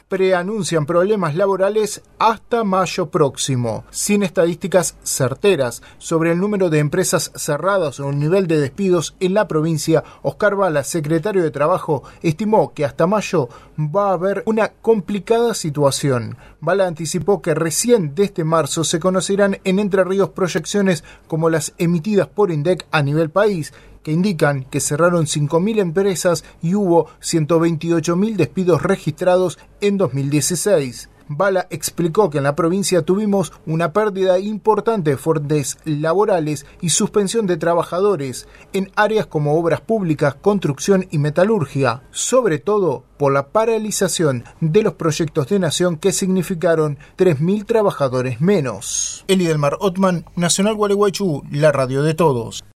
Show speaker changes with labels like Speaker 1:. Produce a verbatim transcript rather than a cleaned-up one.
Speaker 1: preanuncian problemas laborales hasta mayo próximo. Sin estadísticas certeras sobre el número de empresas cerradas o el nivel de despidos en la provincia, Oscar Bala, secretario de Trabajo, estimó que hasta mayo va a haber una complicada situación. Bala anticipó que recién desde marzo se conocerán en Entre Ríos proyecciones como las emitidas por INDEC a nivel país, que indican que cerraron cinco mil empresas y hubo ciento veintiocho mil despidos registrados en dos mil dieciséis. Bala explicó que en la provincia tuvimos una pérdida importante de fuentes laborales y suspensión de trabajadores en áreas como obras públicas, construcción y metalurgia, sobre todo por la paralización de los proyectos de nación que significaron tres mil trabajadores menos. Elidelmar Ottman, Nacional Gualeguaychú, la radio de todos.